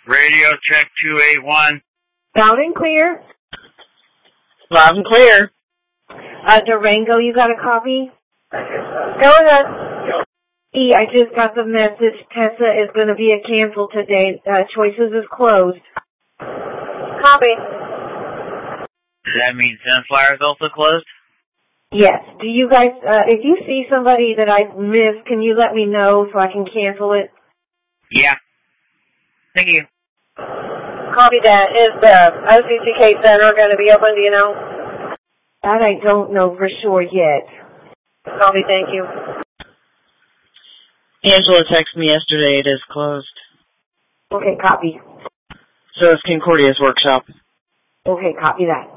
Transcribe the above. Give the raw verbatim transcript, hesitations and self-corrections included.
Radio check two eight one. Loud and clear. Loud and clear. Uh, Durango, you got a copy? Go ahead. E, I just got the message. Tessa is going to be a cancel today. Uh, Choices is closed. Copy. Does that mean Sunflower is also closed? Yes. Do you guys, uh, if you see somebody that I missed, can you let me know so I can cancel it? Yeah. Thank you. Copy that. Is the O C C K Center going to be open, do you know? That I don't know for sure yet. Copy, thank you. Angela texted me yesterday. It is closed. Okay, copy. So is Concordia's workshop. Okay, copy that.